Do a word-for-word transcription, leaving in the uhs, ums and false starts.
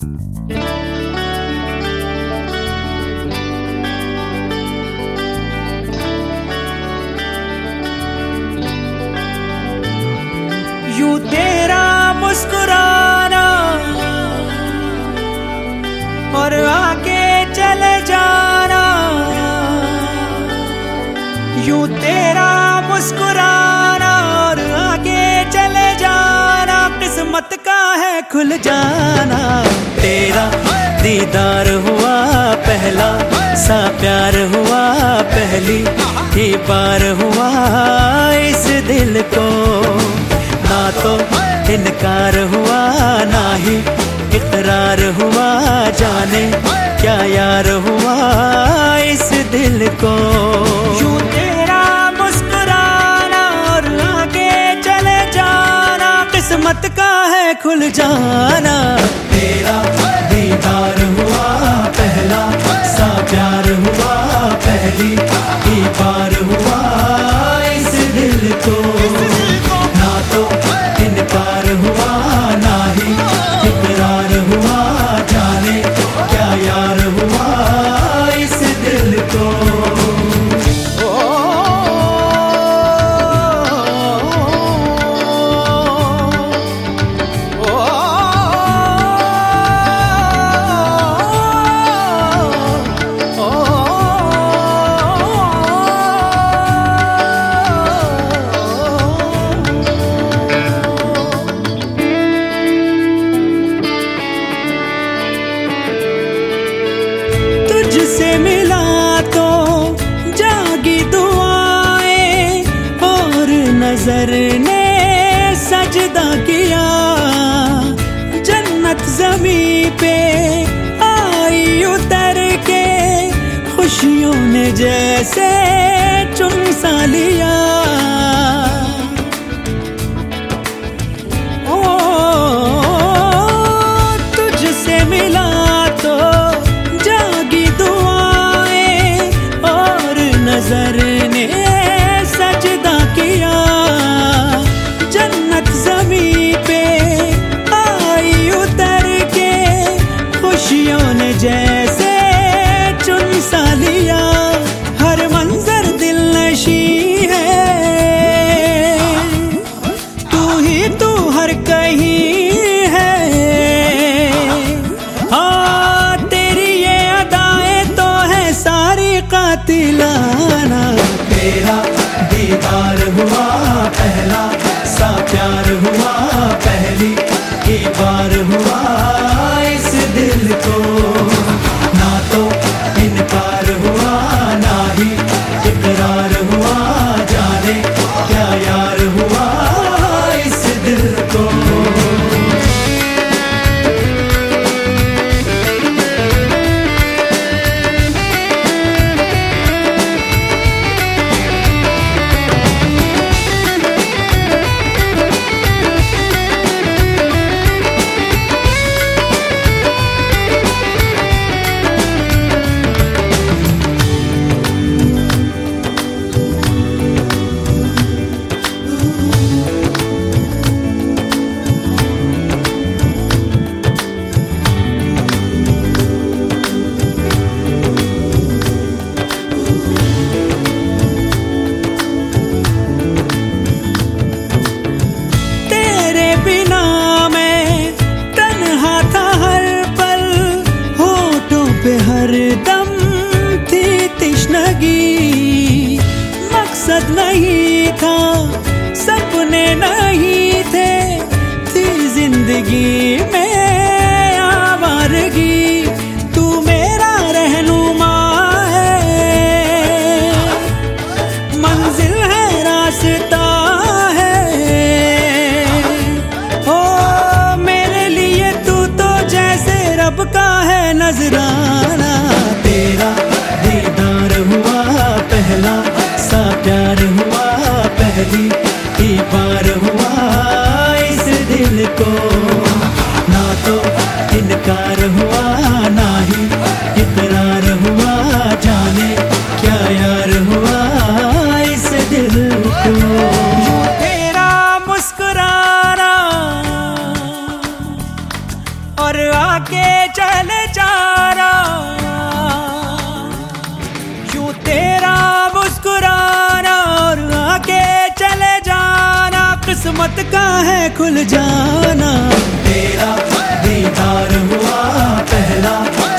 यूं तेरा मुस्कुराना और आके चले जाना, यूं तेरा मुस्कुराना और आके चले जाना, किस्मत का है खुल जाना। तेरा दीदार हुआ पहला सा प्यार हुआ, पहली ही बार हुआ इस दिल को, ना तो इनकार हुआ ना ही इकरार हुआ, जाने क्या यार हुआ इस दिल को। यूं तेरा मुस्कुराना और आगे चले जाना, किस्मत का है खुल जाना। तेरा दीदार हुआ पहला सा प्यार हुआ, पहली ही बार हुआ इस दिल को, ना तो इनकार हुआ ना ही इकरार हुआ, जाने क्या यार हुआ इस दिल को। तुझसे मिला तो जागी दुआएं और नजर ने सजदा किया, जन्नत ज़मीं पे आई उतर के खुशियों ने जैसे चुन सा लिया। ओ तुझसे मिला तो जागी दुआएं और नजर ने सजदा किया, जन्नत ज़मीं पे आई उतर के खुशियों ने जैसे चुन सा लिया। हर मंजर दिल नशी है, तू ही तू हर कहीं है। हाँ तेरी ये अदाएं तो है सारी कातिलाना। तेरा दीदार हुआ पहला सा प्यार हुआ, पहली ही बार हुआ इस दिल को, ना तो इनकार हुआ ना ही इकरार हुआ, जाने क्या यार हुआ इस दिल को। हरदम थी तिश्नगी, मकसद नहीं था सपने नहीं थे, थी जिंदगी में आवारगी। तू मेरा रहनुमा है, मंजिल है रास्ता है, ओ मेरे लिए तू तो जैसे रब का है नजराना। तेरा दीदार हुआ पहला सा प्यार हुआ, पहली ही बार हुआ इस दिल को, ना तो इनकार हुआ ना ही इकरार हुआ, जाने क्या यार हुआ इस दिल को। यूं तेरा मुस्कुराना और आके यूं तेरा मुस्कुराना और आके चले जाना किस्मत का है खुल जाना। तेरा दीदार हुआ पहला